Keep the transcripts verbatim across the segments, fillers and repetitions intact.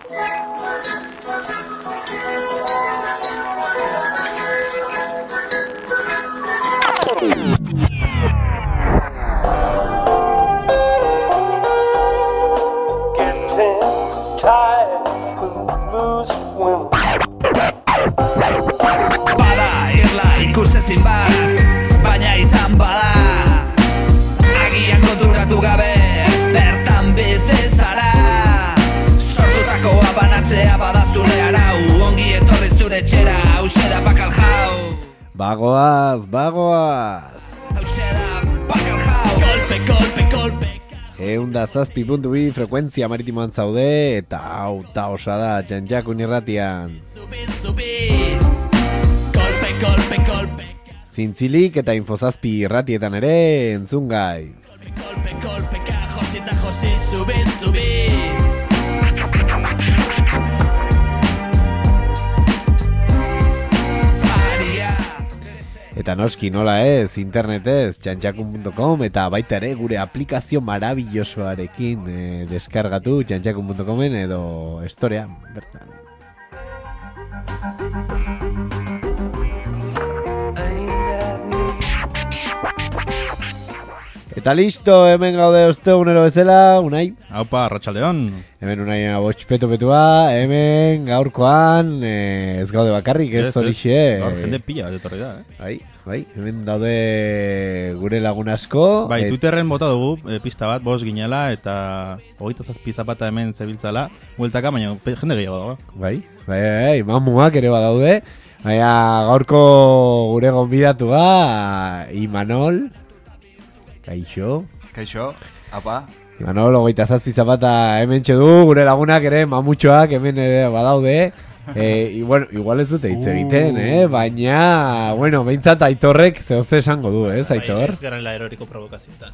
Bada irla ikusezin bat, baina izan bada agian konturatu gabe bertan bizi zara. Sortutakoa banatzea badazure arau, ongi etorri zure txera, hauxe da bakal jau. Bagoaz, bagoaz. Hauxe da bakal jau. Kolpe, kolpe, kolpe. Eunda zazpi puntu bi frekuentzia maritimoan zaude, eta hau ta osa da Txantxakun irratian. Zubi, zubi. Kolpe, kolpe, kolpe. Zintzilik eta infozazpi irratietan ere entzungai. Kolpe, kolpe, kolpe, ka josi eta josi, zubi, zubi. Eta noski nola ez, internetez, txantxakun puntu com eta baita ere gure aplikazio marabillosoarekin eh, deskargatu txantxakun puntu comen edo estorean, bertan. Eta listo, hemen gaude ostegunero bezala, Unai. Haupa, arratsaldeon. Hemen Unai botxpetu-petua, hemen gaurkoan eh, ez gaude bakarrik, ez horixe. Gaur jende pila etorri da, eh? Bai, bai, hemen daude gure lagun asko. Bai, et... Twitterren bota dugu e, pista bat, bost ginela, eta hogeita zazpi zapata hemen zebiltzala, bueltaka, baina jende gehiago dago. Bai, bai, bai, mamuak ere badaude. Baina gaurko gure gonbidatua, Imanol. Kaixo. Kaixo, apa. Imanol, hogeita zazpi zapata hemen txedu, gure lagunak ere, mamutxoak hemen ere badaude. Eh, y bueno, igual ez dute hitz egiten, eh? Baina, bueno, behintzat Aitorrek zehoze esango du, eh, Aitor? Ez garela eroriko provokazioetan.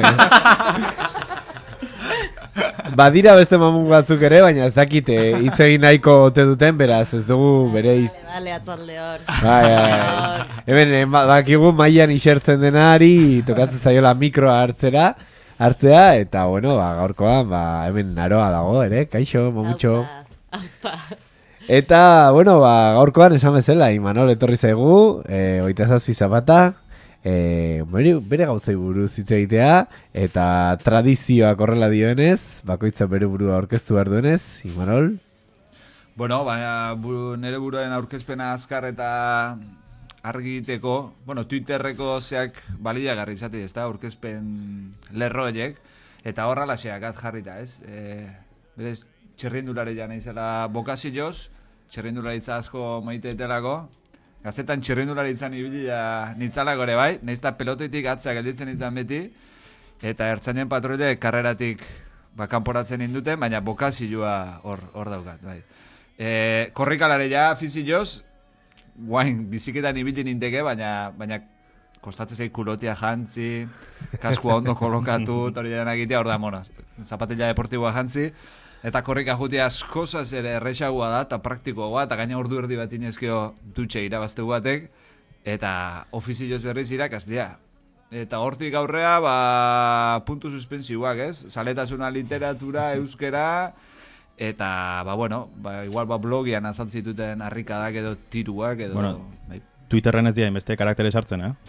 Badira beste mamun batzuk ere, baina ez dakite hitz egin nahiko ote duten, beraz ez dugu bere hitz. Dale, atzalde hor. Bai, bai. Hemen, bakigu mailan isertzen denari, tokatzen zaiola mikroa hartzera, hartzea, eta bueno, ba, gaurkoan, ba, hemen naroa dago, ere, kaixo, mamutxo. Aupa, aupa. Eta, bueno, ba, gaurkoan esan bezala, Imanol etorri zaigu, e, oita zazpi zapata, e, bere, bere gauzai buruz hitz egitea, eta tradizioak horrela dioenez, bakoitza bere burua aurkeztu behar duenez, Imanol? Bueno, baina buru, nire buruaren aurkezpena azkar eta argiteko, bueno, Twitterreko zeak baliagarri izati, ez da, aurkezpen lerroiek, eta horrela zeakat jarrita, ez? E, berez, txerrindulari ja naizela bokazioz, txerrindularitza asko maite etelako, gazetan txerrindularitzan ibilia nitzalako ere bai, naizta pelotoitik atza gelditzen izan beti, eta ertzainen patroide karreratik kanporatzen induten, baina bokazioa hor, hor daukat, bai. E, korrikalare ja fizioz, guain biziketan ibili ninteke, baina, baina kostatzen zaik kulotia jantzi, kaskua ondo kolokatu, hori denak egitea, hor da monaz, zapatilla deportiboa jantzi, eta korrika jutia askozaz ere errexagoa da, eta praktikoa, eta gaina ordu erdi bat inezkio dutxe irabazte batek, eta ofizioz berriz irakaslia. Eta hortik aurrea, ba, puntu suspensiuak, ez? Zaletasuna literatura, euskera, eta, ba, bueno, ba, igual ba, blogian azaltzituten harrikadak edo tiruak, edo... Bueno. Bai. Twitterren ez dira inbeste karaktere sartzen, eh?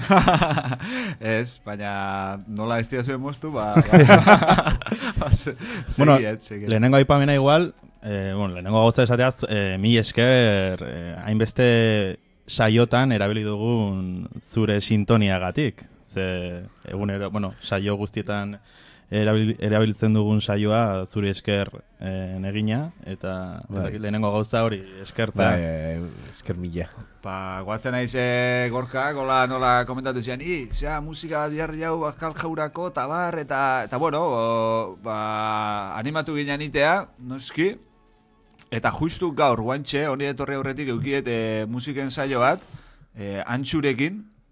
Ez, baina nola ez dira zuen moztu, ba... ba, ba se, bueno, segiet, lehenengo aipamena igual, eh, bueno, lehenengo gauza esateaz, eh, mi esker, eh, hainbeste saiotan erabili dugun zure sintoniagatik. Ze, egunero, bueno, saio guztietan erabil, erabiltzen dugun saioa zure esker eh, egina, eta bai. Lehenengo gauza hori eskertza. Bai, esker mila. Ba, guatzen naiz e, gorka, gola nola komentatu zian, i, zea, musika diardi hau bakal jaurako, eta bar, eta, eta bueno, o, ba, animatu ginen itea, noski, eta justu gaur, guantxe, honi etorri aurretik eukiet e, musiken saio bat, e, antxurekin,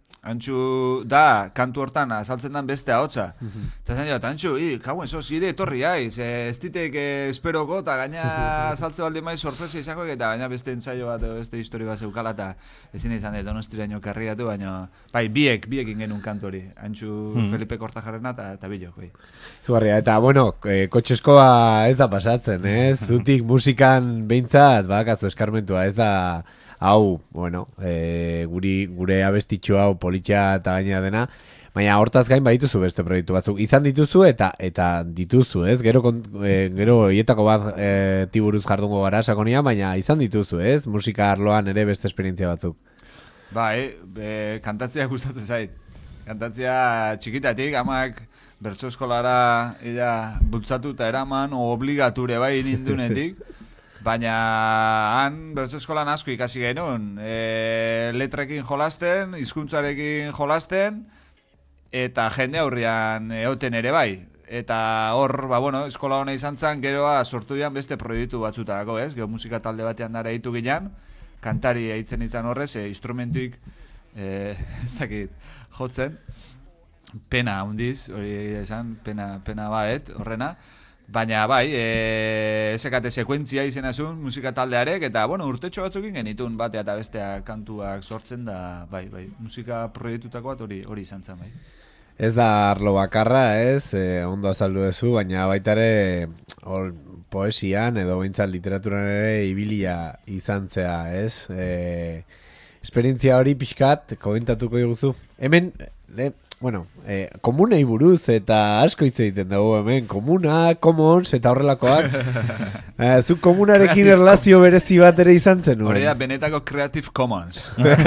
Antxu da, kantu hortan azaltzen dan beste ahotsa. Eta zen jat, Antxu, i, kauen, sos, ire etorri haiz, ez ditek eh, esperoko, eta gaina azaltze baldin maiz sorpresa izango, eta gaina beste entzaio bat, edo beste histori bat zeukala, eta ezin izan dut, donostiraino karriatu, baina, bai, biek, biek ingenun kantu hori. Antxu hmm. Felipe Kortajarrena eta, eta bilok, bai. Zugarria, eta, bueno, e, kotxeskoa ez da pasatzen, ez? Zutik musikan behintzat, bakazu eskarmentua, ez da... Hau, bueno, e, guri, gure abestitxo hau politxa eta gaina dena, baina hortaz gain badituzu beste proiektu batzuk. Izan dituzu eta eta dituzu, ez? Gero, e, gero hietako bat e, tiburuz jardungo gara sakonia, baina izan dituzu, ez? Musika arloan ere beste esperientzia batzuk. Bai, e, kantatzea gustatzen zait. Kantatzea txikitatik, amak bertso eskolara ella bultzatu eta eraman, obligature bai nindunetik. Baina han bertso eskolan asko ikasi genuen, e, letrekin jolasten, hizkuntzarekin jolasten, eta jende aurrian egoten ere bai. Eta hor, ba, bueno, eskola hona izan zen, geroa sortu dian beste proiektu batzutako, ez? Gero musika talde batean dara ditu ginen, kantari eitzen izan horrez, e, instrumentuik, e, ez dakit, jotzen, pena hundiz, hori esan, pena, pena baet, horrena. Baina bai, e, esekate sekuentzia izenazun musika taldearek, eta bueno, urtetxo batzukin genitun batea eta bestea kantuak sortzen da, bai, bai, musika proiektutako bat hori hori izan zen, bai. Ez da arlo bakarra, ez, e, ondo azaldu duzu, baina baitare ol, poesian edo behintzat literaturan ere ibilia izan zea, ez? E, esperientzia hori pixkat, komentatuko diguzu. Hemen, le, bueno, eh, komunei buruz eta asko hitz egiten dugu hemen, komuna, commons eta horrelakoak. eh, Zuk komunarekin erlazio berezi bat ere izan zen nuen. Hori da, benetako Creative Commons.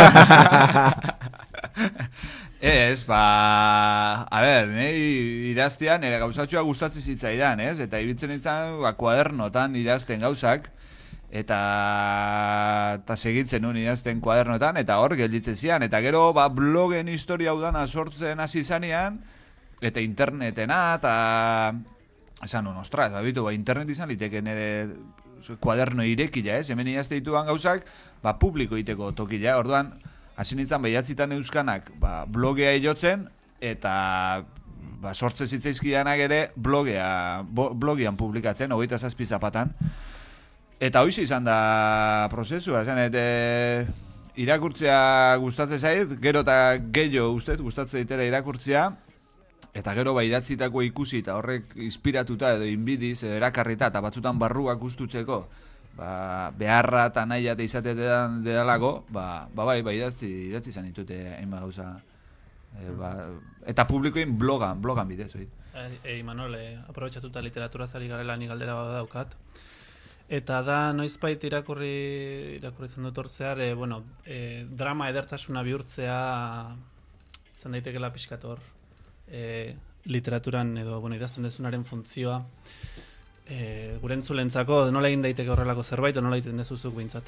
Ez, ba, a ber, nahi idaztean ere gauzatxoa gustatzen zitzaidan, ez? Eta ibiltzen izan, ba, kuadernotan idazten gauzak, eta eta segitzen nuen idazten kuadernotan, eta hor gelditzen zian, eta gero ba, blogen historia hau dana sortzen hasi zanean, eta internetena, eta esan nuen, ostras, babitu, ba, internet izan liteken ere kuaderno irekila, ez? Hemen idazte dituan gauzak, ba, publiko iteko tokila, orduan, hasi nintzen, behatzitan euskanak, ba, blogea jotzen, eta ba, sortze zitzaizkidanak ere blogea, bo, blogean publikatzen, hogeita zazpi zapatan. Eta hoiz izan da prozesua, esan, eta irakurtzea gustatzen zait, gero eta gehiago ustez, gustatzen zaitera irakurtzea, eta gero ba idatzitako ikusi eta horrek inspiratuta edo inbidiz, edo erakarrita, eta batzutan barruak gustutzeko, ba, beharra eta nahi eta izatean dedalako, ba, ba bai, ba idatzi, idatzi izan ditute hainbat gauza. E, ba, eta publikoin blogan, blogan bidez, hori. E, Imanol, e, aprobetxatuta literatura zari garela ni galdera badaukat. Eta da, noizbait irakurri, irakurri zen dut hortzear, e, bueno, e, drama edertasuna bihurtzea izan daitekela pixkat hor. E, literaturan edo, bueno, idazten dezunaren funtzioa. E, gure entzulentzako, nola egin daiteke horrelako zerbait, o nola egiten dezuzuk behintzat?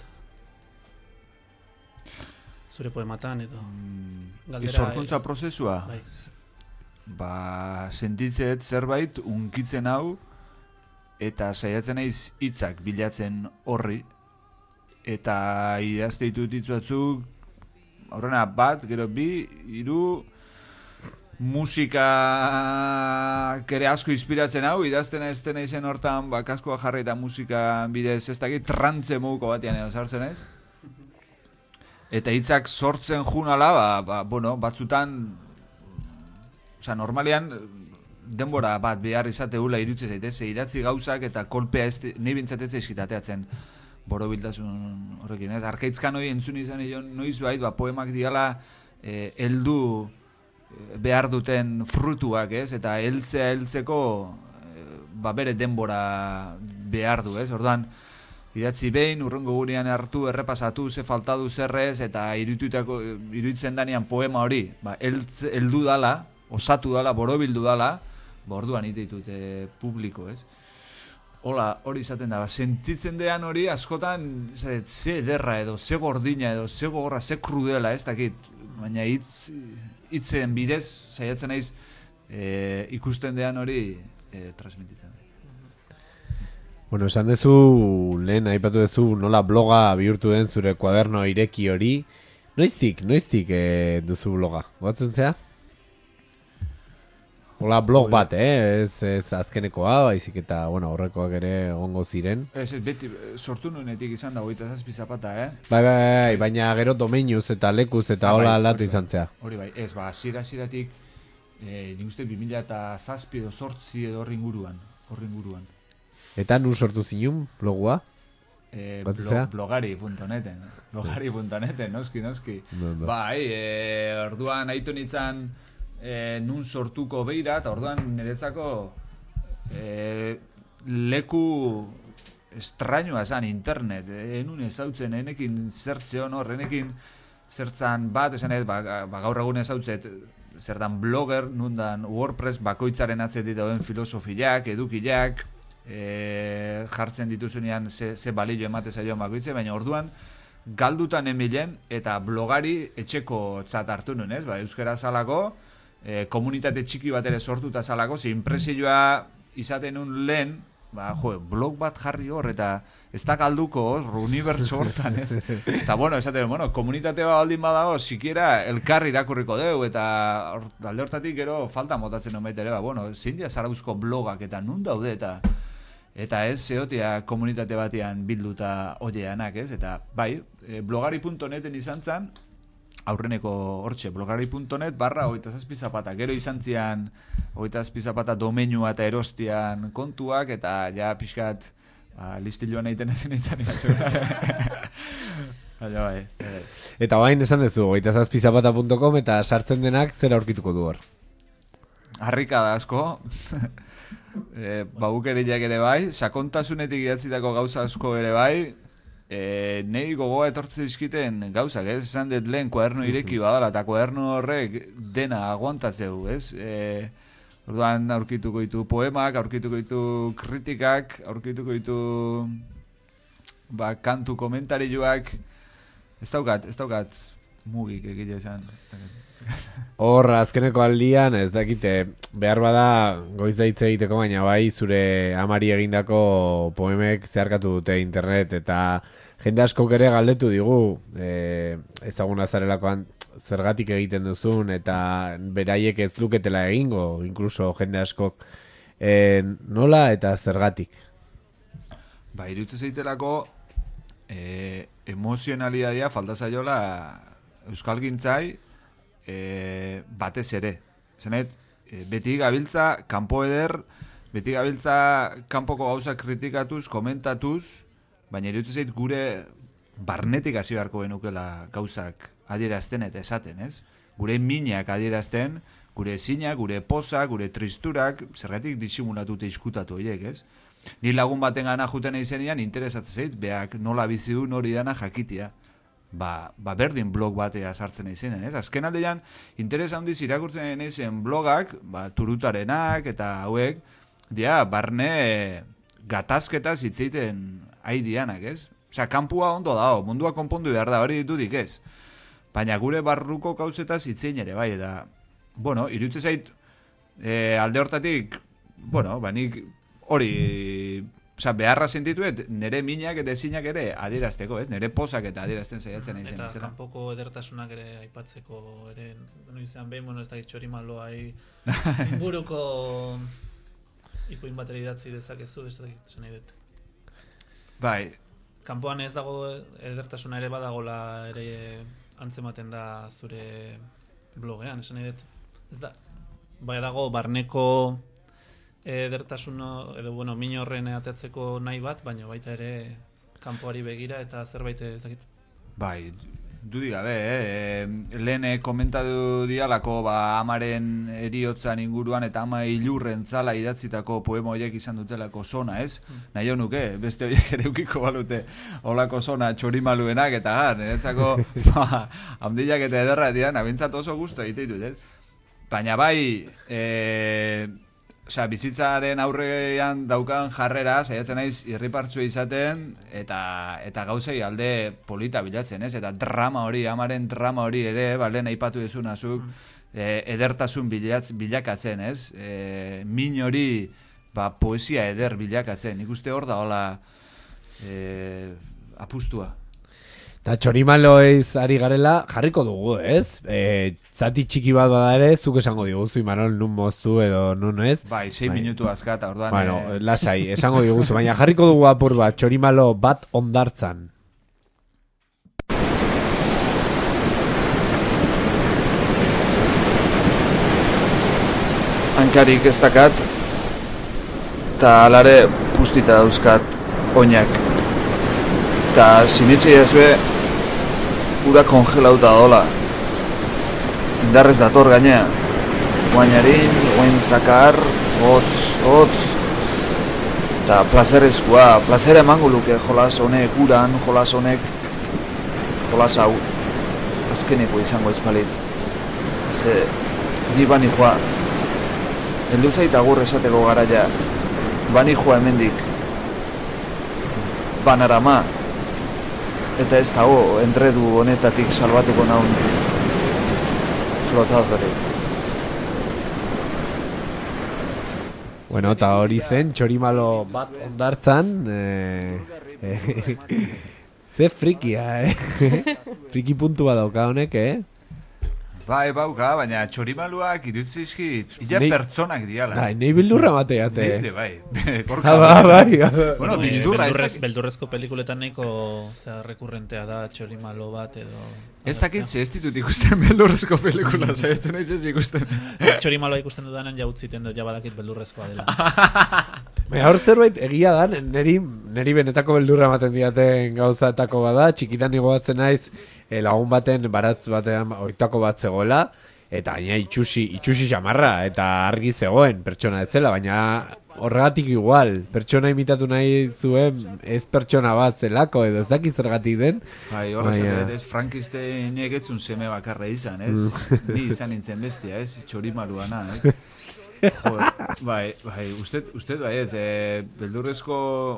Zure poematan edo... Galdera, Izorkuntza e, prozesua? Bai. Ba, sentitzet zerbait unkitzen hau, eta saiatzen naiz hitzak bilatzen horri, eta idazte ditut hitz batzuk, horrena bat, gero bi, hiru, musika kere asko inspiratzen hau, idazten ez dena izen hortan, ba, kaskoa jarri eta musika bidez ez dakit, trantze moduko batean edo sartzen ez. Eta hitzak sortzen junala, ba, ba, bueno, batzutan, oza, normalean, denbora bat behar izate hula irutzen zaitez, idatzi gauzak eta kolpea ez, nahi bintzatetze eskitateatzen borobiltasun horrekin, ez? Arkaitzkan hori entzun izan egon noiz bait, ba, poemak diala eh, heldu behar duten frutuak, ez? Eta heltzea heltzeko eh, ba, bere denbora behar du, ez? Orduan, idatzi behin, urrengo gurean hartu, errepasatu, ze faltadu zerrez, eta iruditzen danean poema hori, ba, heldu dala, osatu dala, borobildu dala, ba, orduan ite ditut e, publiko, ez? Hola, hori izaten da, sentitzen dean hori askotan, ze, ze ederra edo, ze gordina edo, ze gogorra, ze krudela, ez dakit, baina hitz, hitzen bidez, saiatzen naiz, e, ikusten dean hori e, transmititzen. Bueno, esan duzu, lehen aipatu duzu nola bloga bihurtu den zure kuaderno ireki hori, Noiztik, noiztik eh, duzu bloga? Goatzen zea? Hola, blog bat, eh? Ez, ez azkenekoa, baizik eta, bueno, horrekoak ere egongo ziren. Ez, ez, beti eh, sortu nuenetik izan da hogeita zazpi zapata, eh? Bai, bai, bai, baina gero domeinuz eta lekuz eta Ah, hola bai, aldatu hori izan bai. zea. Hori bai, ez, ba, zira ziratik, eh, nik uste bi mila eta zazpi edo sortzi edo horri inguruan, horri inguruan. Eta nun sortu zinun blogua? Eh, Batzen blo, zea? blogari punto neten, blogari punto neten, noski, noski. No, no. Bai, eh, orduan aitu nintzen eh, nun sortuko beira, eta orduan niretzako eh, leku estrañoa esan internet, eh, enun ezautzen, enekin zertze honor, enekin zertzan bat, esan ez, ba, ba, gaur egun ezautzet, zertan blogger, nundan WordPress bakoitzaren atzetik dauden filosofiak, edukiak, e, jartzen dituzunean ze, ze balio emate zaioan bakoitze, baina orduan galdutan emilen eta blogari etxeko tzat hartu nuen, ez? Ba, euskara zalako, e, komunitate txiki bat ere sortuta zalako, ze impresioa izaten nun lehen, ba, jo, blog bat jarri hor, eta ez da galduko hor, unibertso hortan, ez? Eta, bueno, esaten, bueno, komunitate bat baldin badago, sikiera elkarri irakurriko deu, eta or, alde hortatik gero falta motatzen non ere, ba, bueno, zein dia zarauzko blogak, eta nun daude, eta eta ez zeotia komunitate batean bilduta oieanak, ez? Eta, bai, e, blogari punto neten izan zen, aurreneko hortxe, blogari punto net barra hogeita zazpi zapata. Gero izan zian hogeita zazpi zapata domeinua eta erostian kontuak, eta ja pixkat ba, listiloan egiten ezin izan izan. Baina bai. bai. Eta bain esan duzu, hogeita zazpi zapata punto com eta sartzen denak zer aurkituko du hor. Harrika da asko. E, Baukeriak ere bai, sakontasunetik idatzitako gauza asko ere bai, e, nei gogoa etortzen dizkiten gauzak, ez? Esan dut lehen kuaderno ireki badala, eta kuaderno horrek dena aguantatzeu, ez? E, orduan aurkituko ditu poemak, aurkituko ditu kritikak, aurkituko ditu ba, kantu komentarioak, ez daukat, ez daukat mugik egite esan. Hor, azkeneko aldian, ez dakite, behar bada goiz da hitz egiteko, baina bai zure amari egindako poemek zeharkatu dute internet, eta jende askok ere galdetu digu, e, ezaguna zarelakoan zergatik egiten duzun, eta beraiek ez luketela egingo, inkluso jende askok, e, nola eta zergatik? Ba, iruditzen zaitelako e, emozionalitatea falta zaiola euskalgintzai e, batez ere. Zenet, e, beti gabiltza kanpo eder, beti gabiltza kanpoko gauzak kritikatuz, komentatuz, baina iruditzen zait gure barnetik hasi beharko genukela gauzak adierazten eta esaten, ez? Gure minak adierazten, gure ezinak, gure pozak, gure tristurak, zergatik disimulatute iskutatu horiek, ez? Ni lagun baten gana juten eizenean interesatzen zait, beak nola bizi du nori dana jakitia. Ba, ba berdin blog batea sartzen izenen, ez? Azken aldean, interes handiz irakurtzen izen blogak, ba, turutarenak eta hauek, dia, barne gatazketaz hitzeiten haidianak, ez? Osea, kanpua ondo dago, mundua konpondu behar da, hori ditudik ez. Baina gure barruko gauzetaz hitzein ere, bai, eta, bueno, iruditzen zait, e, alde hortatik, bueno, ba, nik hori, osea, beharra sentituet, nire minak eta ezinak ere adierazteko, ez? Nire pozak eta adierazten saiatzen aizen. Eta izena. kanpoko edertasunak ere aipatzeko ere, no izan behin, bueno, ez da txori maloa inguruko ipuin bateri idatzi dezakezu, ez da esan nahi dut. Bai, Kanpoan ez dago edertasuna ere badagola ere antzematen da zure blogean, esan nahi dut. Ez da, bai dago barneko edertasun edo, bueno, min horren ateatzeko nahi bat, baina baita ere kanpoari begira eta zerbait ez dakit. bai, dudik gabe, eh? E, lehen komentatu dialako ba, amaren eriotzan inguruan eta ama ilurren zala idatzitako poema horiek izan dutelako zona, ez? Mm. Nahi nuke, beste horiek ere ukiko balute olako zona txorimaluenak eta gar, niretzako ba, hamdillak eta ederra dian, abintzat oso gustu egite ditut, ez? Baina bai, e, osea, bizitzaren aurrean daukan jarrera, saiatzen naiz irripartsua izaten eta eta gauzei alde polita bilatzen, ez? Eta drama hori, amaren drama hori ere, ba, lehen aipatu duzuna zuk, e, edertasun bilatz, bilakatzen, ez? E, min hori, ba, poesia eder bilakatzen. Nik uste hor da, hola, e, apustua. Eta txorimaloez ari garela jarriko dugu, ez? E, zati txiki bat bada ere, zuk esango diguzu, Imanol, nun moztu edo nun ez? Bai, sei minutu azkata, orduan... Bueno, eh... lasai, esango diguzu, baina jarriko dugu apur bat, txorimalo bat ondartzan. Hankarik ez dakat, eta alare pustita dauzkat oinak. Eta sinitzi ezbe, ura kongelauta dola. Indarrez dator gainea. Guainarin, guain zakar, hotz, hotz. Eta plazerezkoa, plazera emango luke jolas honek uran, jolas honek, jolas hau. Azkeneko izango ezpalitz. Ze, ni bani joa. Heldu zait agur esateko garaia. Bani joa hemendik. Banarama. Eta ez dago, entredu honetatik salbatuko naun flotadore. Bueno, eta hori zen, txorimalo bat ondartzan, eh, eh, ze frikia, eh? Friki puntu bat dauka honek, eh? Bai, bauka, baina txorimaluak irutzizkit, illa Nei- pertsonak diala. Bai, nahi bildurra mateate. Neire, bai. Gorka, Ah, ba, bai. Bueno, Eh, bildurra ez beldurrez, dakit, beldurrezko pelikuletan nahiko zera rekurrentea da txorimalo bat edo... ez dakit ze ez ditut ikusten beldurrezko pelikula, zaitzen naiz ez ikusten. Txorimaloa ikusten dudanen ja utziten dut, ja badakit beldurrezkoa dela. Baina hor zerbait egia da, neri, neri benetako beldurra ematen diaten gauzaetako bada, txikitan igoatzen naiz e, lagun baten baratz batean oitako bat zegoela, eta gaina itxusi, itxusi xamarra, eta argi zegoen pertsona ez zela, baina horregatik igual, pertsona imitatu nahi zuen ez pertsona bat zelako, edo ez dakit zergatik den. Bai, horrez Baina- edo, ez Frankisteinek etzun seme bakarra izan, ez? Ni izan nintzen bestia, ez? Txorimaluana, ez? Jo, bai, bai, uste, uste bai, ez, e, beldurrezko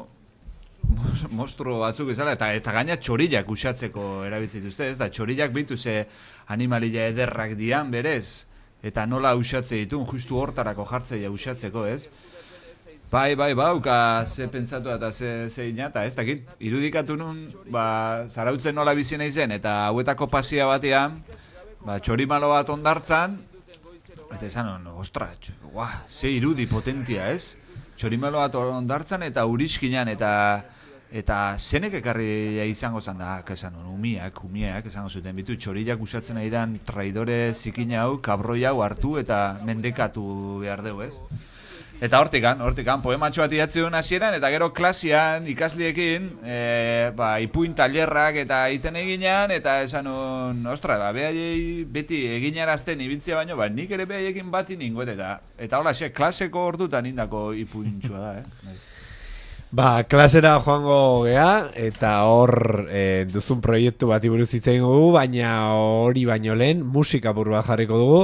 mos- monstruo batzuk izala, eta eta gaina txorillak usatzeko erabiltzen dituzte, ez? Da txorillak bitu ze animalia ederrak dian berez, eta nola usatze ditun, justu hortarako jartzeia usatzeko, ez? Bai, bai, bauka ze pentsatu eta ze, ze inata, ez dakit, irudikatu nun, ba, zarautzen nola bizi naizen, eta hauetako pasia batean, ba, txorimalo bat ondartzan, eta esan hon, ostra, tx- guau, ze irudi potentia, ez? Txorimalo bat ondartzan eta uriskinan, eta eta zenek ekarri izango zan da, esan hon, umiak, umiak, esango zuten, bitu, txorillak usatzen ari dan traidore zikina hau, kabroi hau hartu eta mendekatu behar dugu, ez? Eta hortikan, hortikan, poematxo bat idatzi duen hasieran, eta gero klasian ikasliekin, e, ba, ipuin tailerrak eta iten eginean, eta esan hon, ostra, ba, behaiei beti eginarazten ibiltzea baino, ba, nik ere behaiekin bati ningoet, eta, eta hola, xe, klaseko ordutan indako ipuintxua da, eh? Ba, klasera joango gea, eta hor e, duzun proiektu bati buruz hitz egingo dugu, baina hori baino lehen musika buru bat jarriko dugu.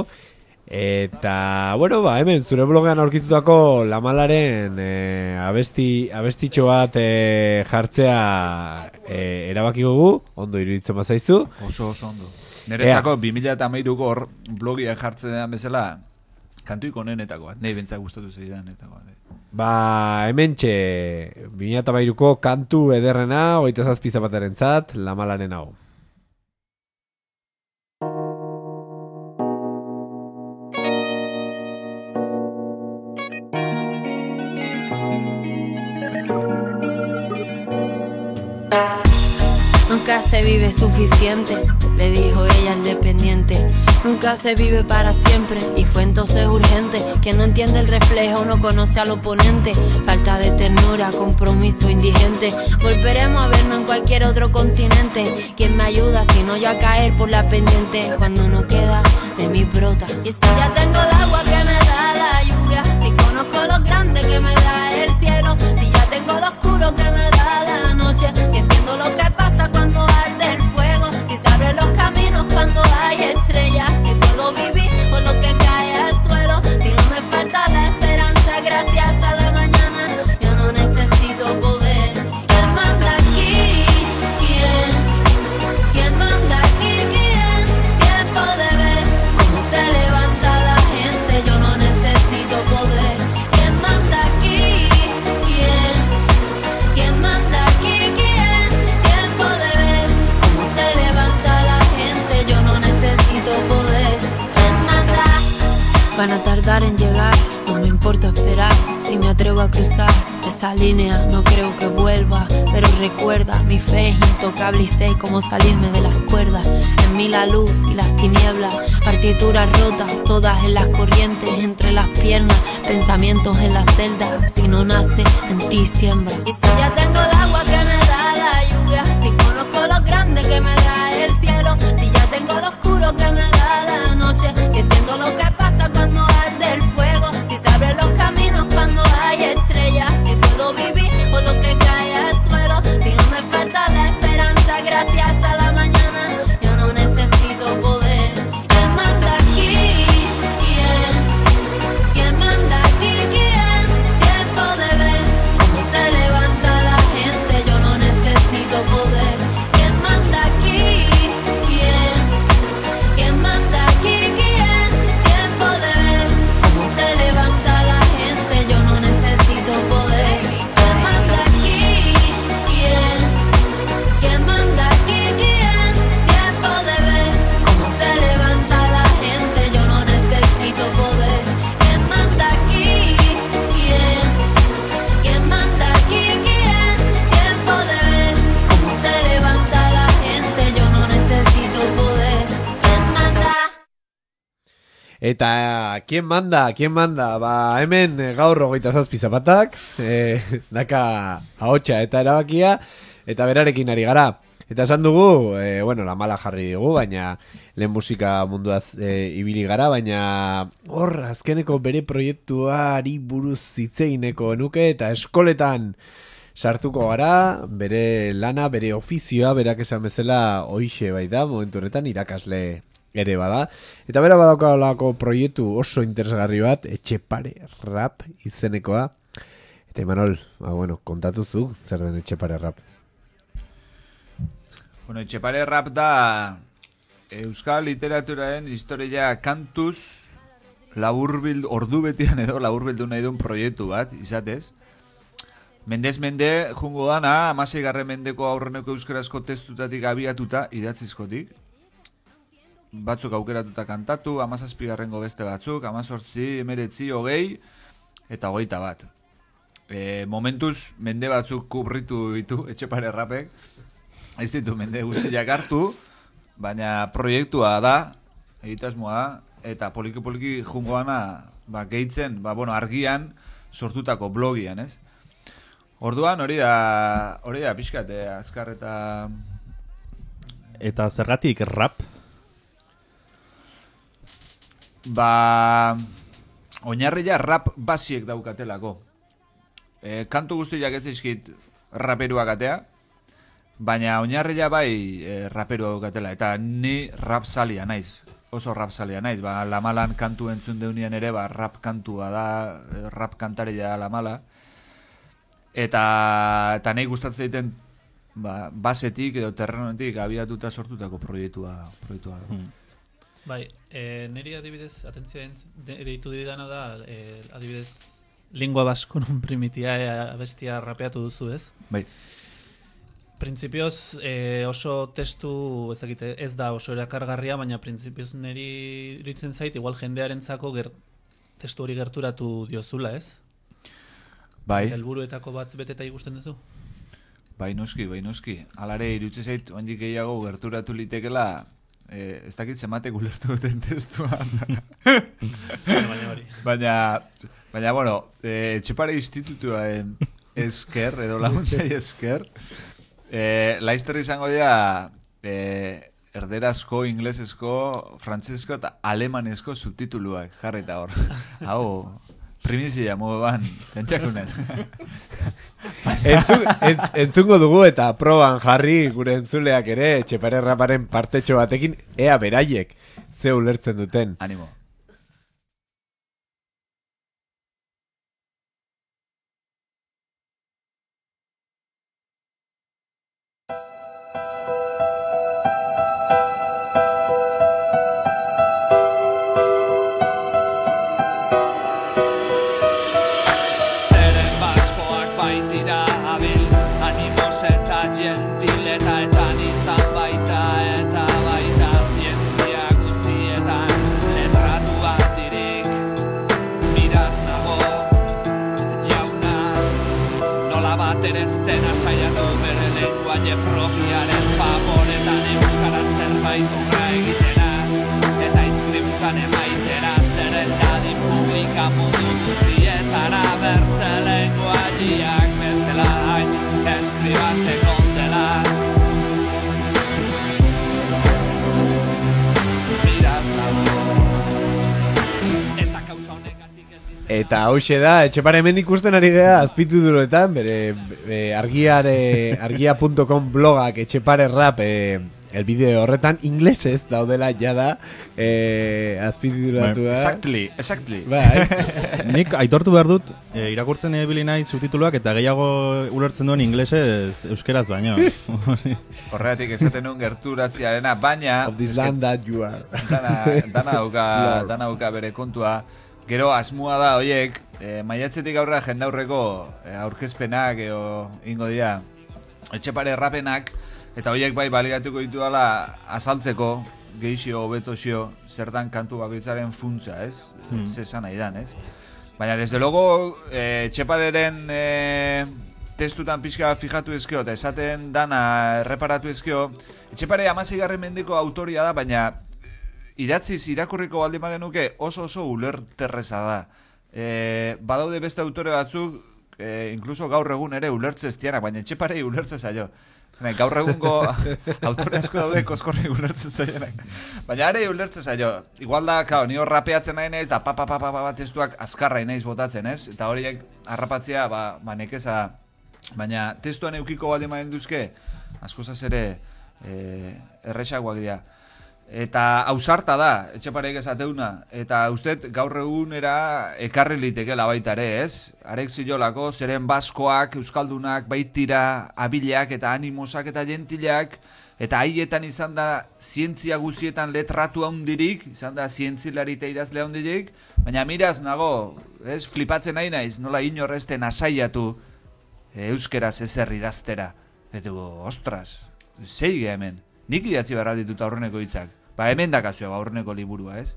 Eta, bueno, ba, hemen zure blogean aurkitutako Lamalaren e, abesti, abestitxo bat e, jartzea e, erabaki dugu, ondo iruditzen bazaizu. Oso, oso ondo. Nerezako bi mila hamairuko hor blogia jartzen den bezala, kantuik onenetako bat, nahi bentzak gustatu zeidanetako bat. Ba, hemen txe, bi mila hamairuko kantu ederrena, hogeita zazpi zapaterentzat, Lamalaren hau. Nunca se vive suficiente, le dijo ella al dependiente. Nunca se vive para siempre, y fue entonces urgente. Quien no entiende el reflejo no conoce al oponente. Falta de ternura, compromiso indigente. Volveremos a vernos en cualquier otro continente. ¿Quién me ayuda si no yo a caer por la pendiente? Cuando no queda de mi brota. Y si ya tengo el agua que me da la lluvia, si conozco lo grande que me da el cielo, si ya tengo lo oscuro que me da la noche, si entiendo lo que pasa cuando arde el fuego, si se abren los caminos cuando hay estrellas, si puedo vivir con lo que cae al suelo, si no me falta la esperanza gracias a la mañana, yo no necesito poder. ¿Quién manda aquí? ¿Quién? ¿Quién manda aquí? ¿Quién? Tiempo de ver cómo se levanta la gente, yo no necesito poder. ¿Quién manda aquí? ¿Quién? tardar en llegar, no me importa esperar. Si me atrevo a cruzar esa línea, no creo que vuelva. Pero recuerda, mi fe es intocable y sé cómo salirme de las cuerdas. En mí la luz y las tinieblas, partituras rotas, todas en las corrientes, entre las piernas, pensamientos en la celda. Si no nace, en ti siembra. Y si ya tengo el agua que me da la lluvia, si conozco lo grande que me da el cielo, si ya tengo lo oscuro que me da la noche, si entiendo lo que pasa cuando arde el fuego, si se abren los caminos cuando hay estrellas, si puedo vivir o lo que cae al suelo, si no me falta la esperanza gracias a la mañana, yo no necesito poder. ¿Quién manda aquí? ¿Quién? ¿Quién manda aquí? ¿Quién? Tiempo de ver cómo se levanta la gente, yo no necesito poder. ¿Quién manda aquí? ¿Quién? ¿Quién manda aquí? ¿Quién? Tiempo de ver cómo se levanta la gente, yo no necesito poder. ¿Quién manda aquí? ¿Quién? ¿Quién manda aquí? ¿Quién? Tiempo de ver cómo se levanta la gente, yo no necesito poder. ¿Quién manda aquí? ¿Quién? ¿Quién manda aquí? ¿Quién? Tiempo de ver cómo se levanta la gente, yo no necesito poder. ¿Quién manda? Eta, ¿quién manda? ¿Quién manda? Ba, hemen eh, gaur hogeita zazpi zapatak, eh, daka ahotsa eta erabakia, eta berarekin ari gara. Eta esan dugu, eh, bueno, la mala jarri dugu, baina lehen musika munduaz eh, ibili gara, baina hor, azkeneko bere proiektuari buruz hitzegineko nuke, eta eskoletan sartuko gara, bere lana, bere ofizioa, berak esan bezala hoixe bai da, momentu honetan irakasle ere bada. Eta bera badaukalako proiektu oso interesgarri bat, Etxepare Rap izenekoa. Eta Imanol, ba, bueno, kontatu zu, zer den Etxepare Rap? Bueno, Etxepare Rap da euskal literaturaren historia kantuz laburbil, ordu betian edo laburbildu nahi duen proiektu bat, izatez. Mendez mende, jungo dana, amaseigarren mendeko aurreneko euskarazko testutatik abiatuta, idatzizkotik. Batzuk aukeratuta kantatu, amazazpigarrengo beste batzuk, amazortzi, emeretzi, hogei, eta hogeita bat. E, momentuz, mende batzuk kubritu ditu Etxepare Rapek, ez ditu mende guztiak hartu, baina proiektua da, egitasmoa da, eta poliki-poliki jungoana ba, gehitzen, ba, bueno, argian sortutako blogian, ez? Orduan hori da, hori da pixkat, eh, azkar eta... Eta zergatik rap? Ba... Oinarria rap basiek daukatelako. E, kantu guztiak ez zaizkit raperuak atea, baina oinarria bai e, raperua daukatela, eta ni rap salia naiz. Oso rap salia naiz, ba, Lamalan kantu entzun deunian ere, ba, rap kantua da, rap kantaria Lamala. Eta, eta nahi gustatzen egiten ba, basetik edo terrenotik abiatuta sortutako proiektua, proiektua da. Hmm. Bai, e, niri adibidez, atentzioa deitu didana da, e, adibidez, lingua baskunun primitia e, abestia rapeatu duzu, ez? Bai. Printzipioz e, oso testu, ez dakite, ez da oso erakargarria, baina printzipioz niri iritzen zait, igual jendearentzako ger, testu hori gerturatu diozula, ez? Bai. Helburuetako bat beteta ikusten duzu? Bai noski, bai noski. Alare irutzen zait, oandik gehiago gerturatu litekela, eh, ez dakit zematek ulertu duten testua. baina hori. Baina, baina, bueno, eh, Etxepare institutuaren esker, edo laguntzai esker, eh, laizter izango dira eh, erderazko, inglesezko, frantzesko eta alemanesko subtituluak jarrita hor. Hau, primizia modu ban, tentsakunen. Entzun, entz, entzungo dugu eta proban jarri gure entzuleak ere Etxepare Raparen partetxo batekin, ea beraiek ze ulertzen duten. Animo. Letra estena saiatu bere lenguaje propiaren favoretan euskaraz zerbait horra egitera eta izkriptan emaitera zeren dadin publika mundu guztietara bertze lenguajeak bezala hain eskribatzeko dela. Miraz dago eta kausa honegatik Eta hoxe da, Etxepare hemen ikusten ari gara azpitituloetan, bere, bere argiare, argia punto com blogak Etxepare rap e, el bideo horretan inglesez daudela jada e, azpititulatua. Exactly, exactly. Bai. Nik aitortu behar dut, e, irakurtzen ebili nahi subtituluak eta gehiago ulertzen duen inglesez euskeraz baino. Horregatik esaten nuen gerturatziarena, baina Of this land that you are. dana, dana, dauka, dana dauka bere kontua. Gero asmoa da horiek, e, maiatzetik aurrera jendaurreko e, aurkezpenak edo ingo dira Etxepare rapenak, eta horiek bai baliatuko ditu dela azaltzeko gehixio, hobetozio, zertan kantu bakoitzaren funtsa, ez? Hmm. Zesan nahi dan, ez? Baina, desde logo, e, Etxepareren e, testutan pixka fijatu ezkio, eta esaten dana erreparatu ezkio, Etxepare hamaseigarren mendeko autoria da, baina idatziz irakurriko baldin bagenuke oso oso ulerterreza da. E, badaude beste autore batzuk, e, inkluso gaur egun ere ulertzez tianak, baina Etxeparei ulertzez zaio. Gaur egungo autore asko daude koskorri ulertzez zaienak. Baina are ulertzez zaio. Igual da, kao, ni hor rapeatzen nahi naiz, da pa pa pa pa pa testuak azkarra naiz botatzen, ez? Eta horiek harrapatzea, ba, ba nekeza. Baina testuan eukiko baldin bagen duzke, askozaz ere e, erresagoak dira. Eta ausarta da, Etxeparek esateuna. Eta usted gaur egunera ekarri litekela baita ere, ez? Arek zilolako, zeren baskoak, euskaldunak, baitira, abileak eta animosak eta gentilak, eta haietan izan da zientzia guzietan letratu handirik, izan da zientzilari eta idazle handirik, baina miraz nago, ez? Flipatzen nahi naiz, nola inorrezten asaiatu euskeraz ezer idaztera. Eta ostras, zeige hemen. Nik idatzi behar ditut aurreneko hitzak. Ba, hemen dakazioa, ba, aurreneko liburua, ez?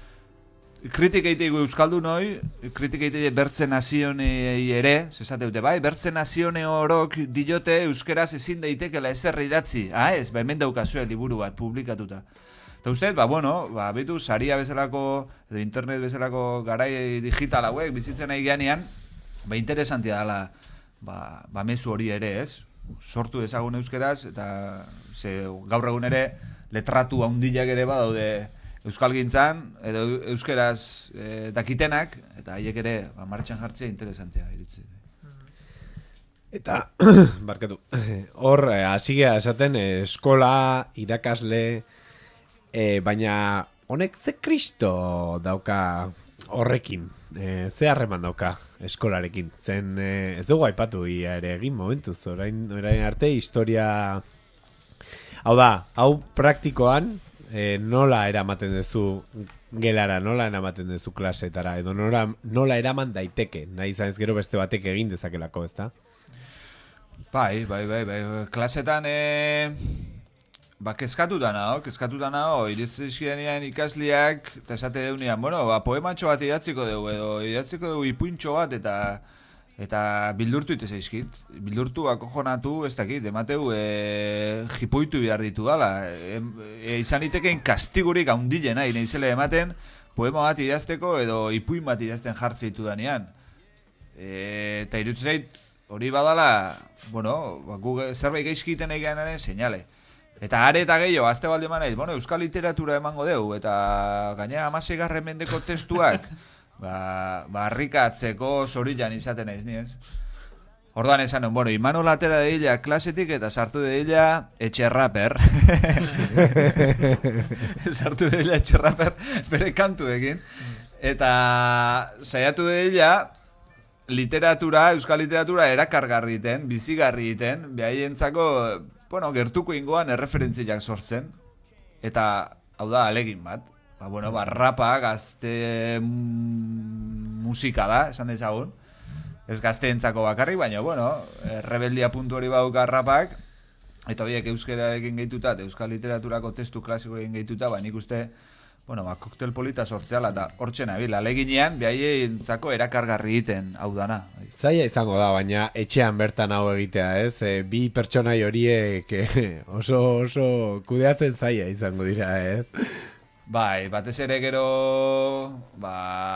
Kritik eitegu euskaldun hoi, kritik eitegu bertze nazionei ere, zesate dute, bai, bertze nazione horok diote euskeraz ezin daitekela ezer idatzi. Ah, ez, ba, hemen daukazioa liburu bat publikatuta. Eta uste, ba, bueno, ba, betu, saria bezalako, edo internet bezalako garai digital hauek, bizitzen nahi geanean, ba, interesantia dela, ba, ba, mezu hori ere, ez? Sortu ezagun euskeraz, eta ze, gaur egun ere letratu handiak ere badaude euskalgintzan, edo euskeraz e, dakitenak, eta haiek ere ba, martxan jartzea interesantea irutzen. Eta, barkatu, hor, hasigea esaten, eskola, irakasle, e, baina honek ze kristo dauka horrekin, e, ze harreman dauka eskolarekin, zen e, ez dugu aipatu ia ere egin momentuz, orain, orain arte historia, hau da, hau praktikoan e, nola eramaten dezu gelara, nola eramaten dezu klasetara, edo nola, nola eraman daiteke, nahi izan ez gero beste batek egin dezakelako, ezta? Bai, bai, bai, bai, klasetan e... Ba, kezkatuta nago, kezkatuta nago, irizizkidenean ikasliak, eta esate deunean, bueno, ba, poematxo bat idatziko dugu, edo idatziko dugu ipuintxo bat, eta eta bildurtu ite zaizkit. Bildurtu, akojonatu, ez dakit, emateu, e, jipoitu behar ditu dala. E, e, izan iteken kastigurik haundilena, inizele ematen, poema bat idazteko, edo ipuin bat idazten jartzeitu danean. E, eta irutzen zait, hori badala, bueno, ba, zerbait gaizkiten egeanaren seinale. Eta are eta gehiago, azte balde manaiz, bueno, euskal literatura emango deu, eta gainera hamaseigarren mendeko testuak, ba, barrikatzeko zorilan izaten naiz, ni ez? Orduan esan, bueno, Imanol atera de ella klasetik eta sartu de ella Etxerraper. sartu de ella Etxerraper bere kantuekin. Eta saiatu de ella literatura, euskal literatura erakargarri iten, bizigarri iten, behaientzako, bueno, gertuko ingoan erreferentziak sortzen, eta hau da alegin bat. Ba, bueno, ba, rapa, gazte musika da, esan dezagun. Ez gazteentzako bakarrik, baina, bueno, rebeldia puntu hori bauka rapak, eta horiek euskararekin gehituta, eta euskal literaturako testu klasiko egin gehituta, ba, nik uste, bueno, ba, koktel polita sortzeala, eta hortzen abila, aleginean, behaientzako erakargarri egiten hau dana. Zaila izango da, baina etxean bertan hau egitea, ez? E, bi pertsonai horiek e, oso, oso kudeatzen zaila izango dira, ez? Bai, batez ere gero, ba...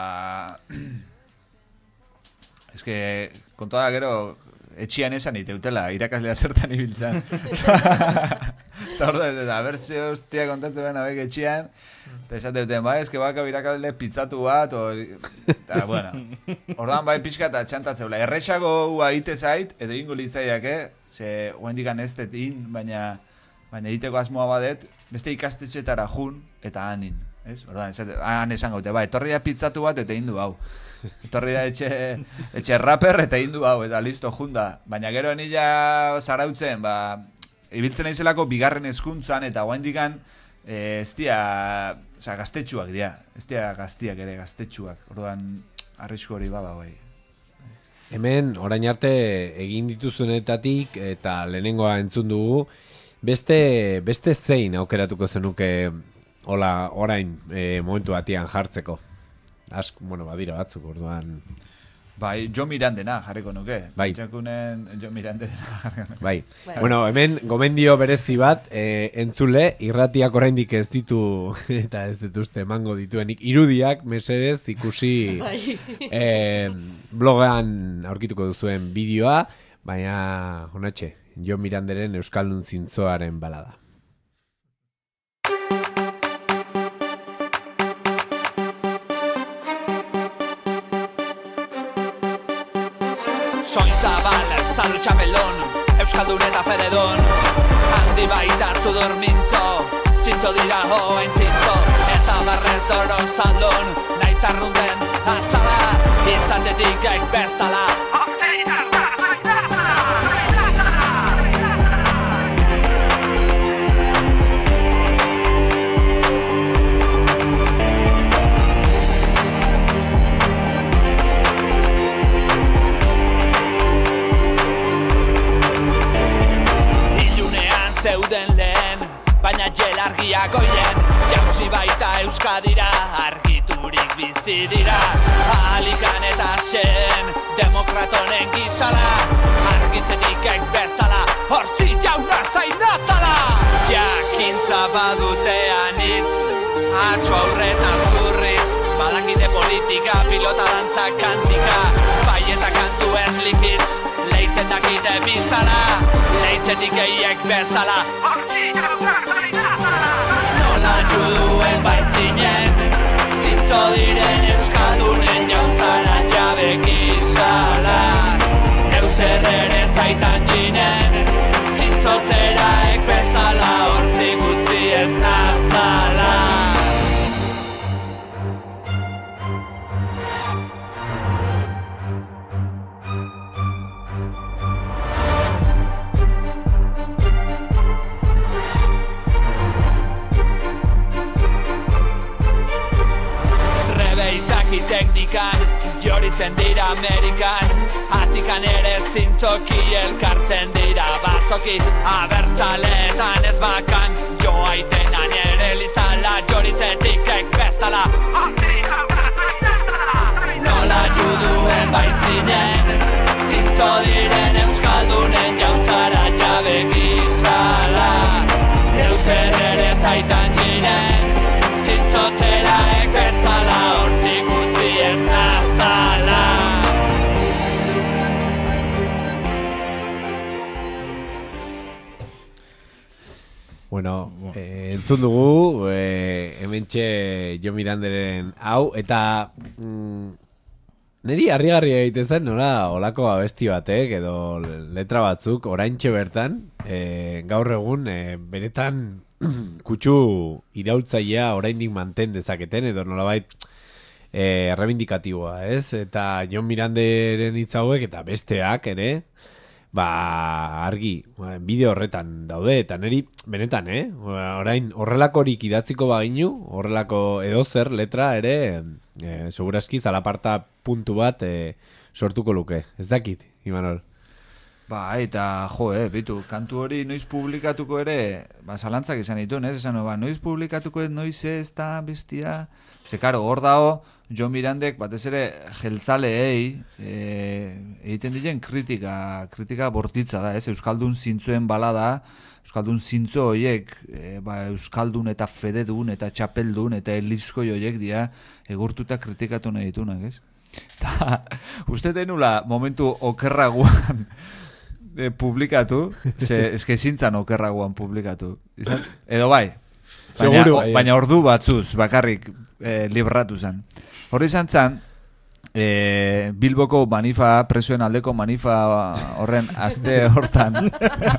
Ez que, kontua da gero, etxian esan iteutela, irakaslea zertan ibiltzen. Eta hor da, a ber, ze hostia kontatzen behar nabek etxian, eta esate duten, bai, ez que baka irakasle pizzatu bat, eta, bueno, ordan bai pixka eta txantatzeula. Errexago ua ite zait, edo ingo litzaiak, eh? Ze, oendikan ez detin, baina, baina egiteko asmoa badet, beste ikastetxetara jun, eta hanin, ez? Ordan, han esan gaute, bai, etorri da pizzatu bat, eta indu hau. Etorri da etxe, etxe rapper eta indu hau, eta listo, junda. Baina gero nila zarautzen, ba, ibiltzen naizelako bigarren hezkuntzan eta oaindikan eh, ez dia, oza, gaztetxuak dira. Ez dia gaztiak ere, gaztetxuak. Orduan, arrisku hori bada, bai. Hemen, orain arte egin dituzunetatik eta lehenengoa entzun dugu, beste, beste zein aukeratuko zenuke hola, orain e, momentu batian jartzeko. Asko, bueno, badira batzuk, orduan... Bai, Jo Mirandena jarriko nuke. Bai. Jakunen Jo Mirandena jarriko nuke. Bai. Bueno, hemen gomendio berezi bat, e, entzule, irratiak oraindik ez ditu, eta ez dituzte emango dituenik, irudiak, mesedez, ikusi e, blogan aurkituko duzuen bideoa, baina, honatxe, Jo Miranderen Euskaldun Zintzoaren balada. Soin zabal, zalu txapelon, Euskaldun eta fededon. Handi baita zudur mintzo, zintzo dira hoain zintzo. Eta barrez doro zaldon, naiz arrunden azala, izatetik gaik bezala. Zeuden lehen, baina jel argiak oien, jautsi baita Euskadira, argiturik bizi dira. Alikan eta xeen, demokratonen gizala, argitzetik ek bezala, hortzi jauna zain azala. Jakintza badutean hitz, atxo aurretan zurriz, badakite politika, pilota dantza kantika, bai eta kantu ez likitz, leitzen dakite bizala, leitzetik eiek bezala. Nola juduen baitzinen, zintzo diren Euskaldunen jauntzara jabek izala. Euser ere zaitan jinen, zintzotzera ek bezala, hortzik utzi ez nazala. Teknikan, joritzen dira Amerikan, atikan ere zintzoki elkartzen dira batzoki, abertzaletan ez bakan, joaitenan ere lizala, joritzetik ek bezala. Nola juduen baitzinen, zintzo diren Euskaldunen jauntzara jabek izala. Euser ere zaitan jinen, zintzotzera ek bezala, hortzik utzi ez nazala. Bueno, eh, entzun dugu, eh, hementxe Jo Miranderen hau, eta mm, niri harrigarria egiten zen, nola, olako abesti batek, edo letra batzuk, oraintxe bertan, eh, gaur egun, eh, benetan kutsu iraultzailea oraindik manten dezaketen, edo nolabait eh, reivindikatiboa, ez? Eta Jon Miranderen hitz hauek, eta besteak ere, ba, argi, bideo horretan daude, eta niri, benetan, eh? Orain, horrelakorik idatziko baginu, horrelako edozer letra ere, eh, seguraski zalaparta puntu bat eh, sortuko luke. Ez dakit, Imanol? Ba, eta, jo, eh, bitu, kantu hori noiz publikatuko ere, ba, zalantzak izan ditu, ez? Esan, ba, noiz publikatuko ez, noiz ez da bestia. Ze, karo, hor dago, Jon Mirandek, batez ere, jeltzaleei, e, egiten diren kritika, kritika bortitza da, ez? Euskaldun zintzuen balada, Euskaldun zintzo horiek, e, ba, Euskaldun eta fededun eta txapeldun eta elizkoi horiek dira egurtuta kritikatu nahi ditunak, ez? Eta, uste denula momentu okerraguan e, publikatu, ze eske zintzan okerraguan publikatu. Izan? Edo bai, baina, Seguro, o, bai. baina ordu batzuz bakarrik e, libratu zen. Horri izan zen, e, Bilboko manifa, presoen aldeko manifa horren aste hortan,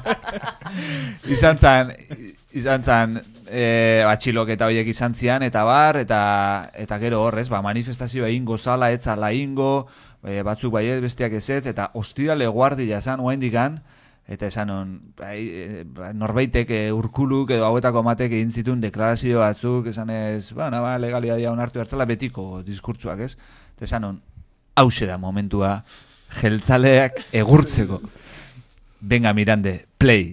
izan zen, izan zen, e, atxilok eta horiek izan zian, eta bar, eta, eta gero horrez, ba, manifestazioa ingo zala, etzala ingo, e, batzuk baiet bestiak ezetz, eta ostirale guardia zan, oaindikan, eta esan on, bai, e, norbaitek e, urkuluk edo hauetako matek egin zituen deklarazio batzuk, esan ez, ba, ba, legalidadia onartu hartzala betiko diskurtsuak, ez? Eta esan on, hause da momentua jeltzaleak egurtzeko. Venga, Mirande, play.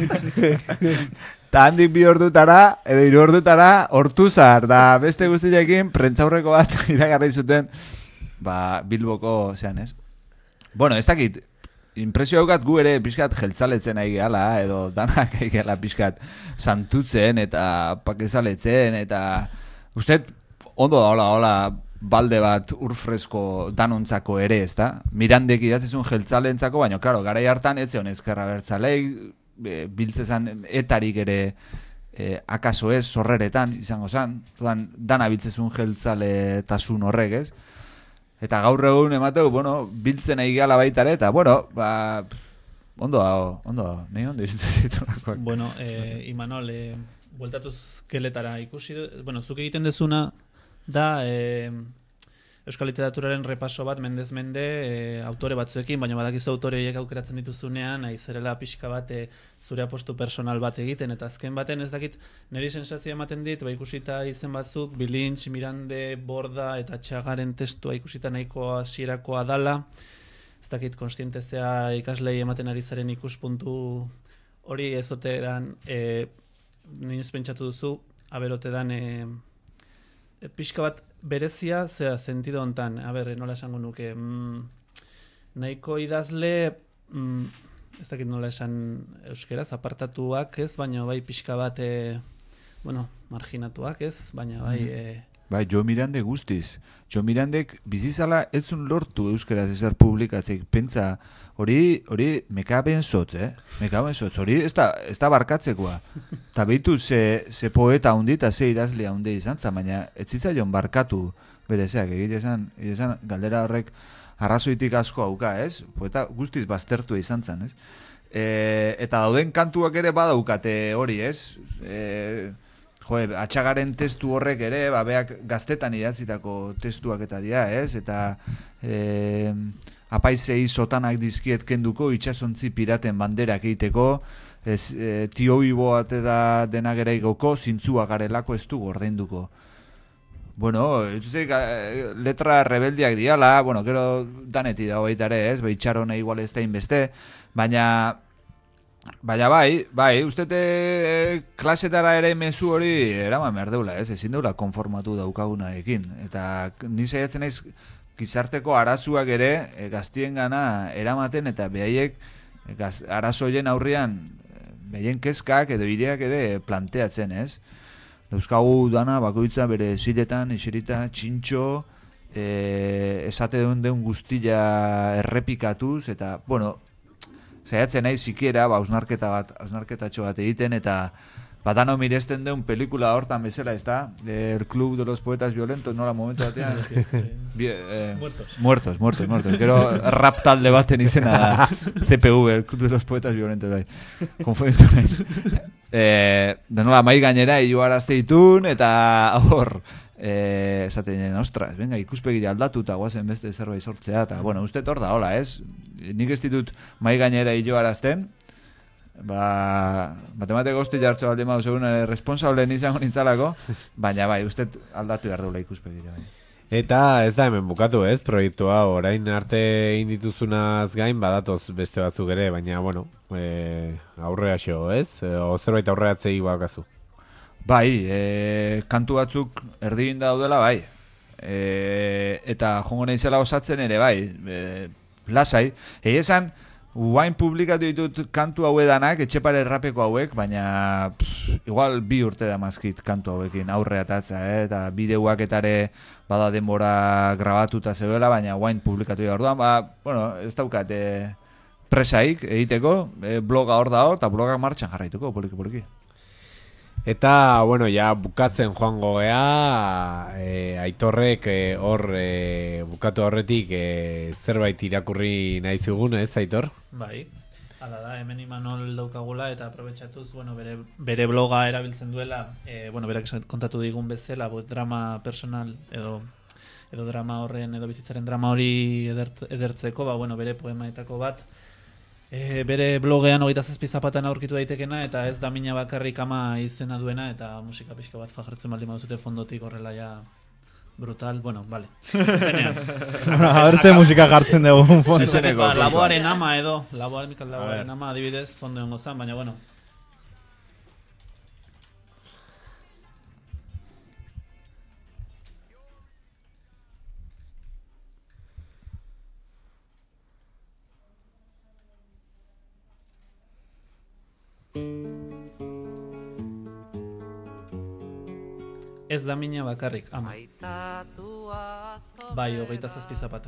Ta handik bi ordutara, edo hiru ordutara, hortuzar, da beste guztiekin prentzaurreko bat iragarri zuten, ba, Bilboko zean, ez? Bueno, ez dakit, impresio daukat gu ere pixkat jeltzaletzen ari gehala, edo danak ari gehala pixkat santutzen eta pakezaletzen, eta uste, ondo da, hola, hola, balde bat urfresko danontzako ere, ez da? Mirandek idatzezun jeltzalentzako, baina, klaro, garai hartan etze honez ezkerra bertzalei, e, biltzezan etarik ere e, akaso ez, zorreretan, izango zan, Zudan, dana biltzezun jeltzaletasun horrek, ez? Eta gaur egun emateu, bueno, biltzen nahi gehala baita ere, eta, bueno, ba, ondo dago, ondo dago, nahi ondo izutzen zitunakoak. Bueno, eh, Imanol, eh, bueltatuz keletara ikusi, bueno, zuk egiten dezuna, da eh, euskal literaturaren repaso bat mendez mende eh, autore batzuekin, baina badakizu autore horiek aukeratzen dituzunean, aizerela pixka bat eh, zure apostu personal bat egiten, eta azken baten ez dakit niri sensazioa ematen dit, ba ikusita izen batzuk, Bilintx, Mirande, Borda eta Txagaren testua ikusita nahiko hasierakoa dala, ez dakit konstientezea ikaslei ematen ari zaren ikuspuntu hori ezote dan, eh, nioz pentsatu duzu, aberote dan eh, pixka bat berezia, zera, sentido hontan, a ber, nola esango nuke, mm, nahiko idazle, mm, ez dakit nola esan euskeraz, apartatuak ez, baina bai pixka bat, e, bueno, marginatuak ez, baina bai... E, bai, Jo Mirande guztiz. Jo Mirandek bizizala etzun lortu euskeraz ezer publikatzeik, pentsa, hori, hori mekaben zotz, eh? Mekaben zotz, hori ez da, ez da barkatzekoa. Ta behitu ze, ze poeta hundi eta ze idazlea hundi izan za, baina ez zitzaion barkatu berezeak, egite esan, esan galdera horrek arrazoitik asko hauka, ez? Poeta guztiz baztertua izan zan, ez? E, eta dauden kantuak ere badaukate hori, ez? E, jo, Atxagaren testu horrek ere, ba, beak gaztetan idatzitako testuak eta dira, ez? Eta e, apaizei sotanak dizkiet kenduko, itxasontzi piraten banderak egiteko, ez, e, tio biboat eta dena gera igoko, zintzuak garelako ez du gordeinduko. Bueno, etzuzik, letra rebeldiak diala, bueno, gero daneti dago baita ere, ez? Itxarona igual ez da inbeste, baina... Baina bai, bai, ustete e, klasetara ere mezu hori eraman behar deula, ez? Ezin deula konformatu daukagunarekin. Eta ni saiatzen naiz gizarteko arazuak ere e, gaztien gana eramaten eta behaiek e, arazoien aurrian behaien kezkak edo ideak ere planteatzen, ez? Dauzkagu dana bakoitza bere ziletan, iserita, txintxo, e, esate duen deun guztila errepikatuz, eta, bueno, saiatzen nahi sikiera, ba, ausnarketa bat, ausnarketatxo bat egiten, eta badano miresten deun pelikula hortan bezala, ez da? El Club de los Poetas Violentos, nola momentu batean? Bi, eh, muertos. Muertos, muertos, muertos. Gero rap talde baten izena da, C P V, El Club de los Poetas Violentos, bai. Konfunditu naiz. Eh, de nola mai gainera, hiluarazte ditun, eta hor, eh, esaten nien, ostras, venga, ikuspegi aldatu eta guazen beste zerbait sortzea, eta, bueno, uste hor da, hola, ez? Nik ez ditut mai gainera hiluarazten, ba, matematiko gozti jartze baldin mauz egun responsableen izango nintzalako, baina bai, uste aldatu behar duela ikuspegi. Bai. Eta ez da hemen bukatu ez, proiektua orain arte indituzunaz gain badatoz beste batzuk ere, baina bueno, e, aurrea xo, ez? E, o zerbait aurreatzei bakazu. Bai, e, kantu batzuk erdin daudela bai. E, eta jongo naizela osatzen ere bai, e, lasai. Egi esan, guain publikatu ditut kantu hau edanak, etxepare errapeko hauek, baina pff, igual bi urte da mazkit kantu hauekin aurrea tatza, eh? Eta bideuak etare bada denbora grabatuta zegoela, baina guain publikatu dira orduan, ba, bueno, ez daukat e, presaik egiteko, e, bloga hor dago, eta blogak martxan jarraituko, poliki-poliki. Eta, bueno, ja bukatzen joango gea, e, Aitorrek hor e, bukatu horretik e, zerbait irakurri nahi zugun, ez, Aitor? Bai, hala da, hemen Imanol daukagula eta aprobetxatuz, bueno, bere, bere bloga erabiltzen duela, e, bueno, berak kontatu digun bezala, bo, drama personal edo edo drama horren, edo bizitzaren drama hori edert, edertzeko, ba, bueno, bere poemaetako bat, E, bere blogean hogeita zazpi zapatan aurkitu daitekena eta ez da mina bakarrik ama izena duena eta musika pixka bat fajartzen baldin baduzute fondotik horrela ja brutal, bueno, bale. Zenean. Abertze musika jartzen dugu fondotik. Ba, Laboaren ama edo, Laboaren Mikal Laboaren ama adibidez, ondo hongo zan, baina bueno. Ez da mina bakarrik, ama. Bai, hogeita zazpi zapata.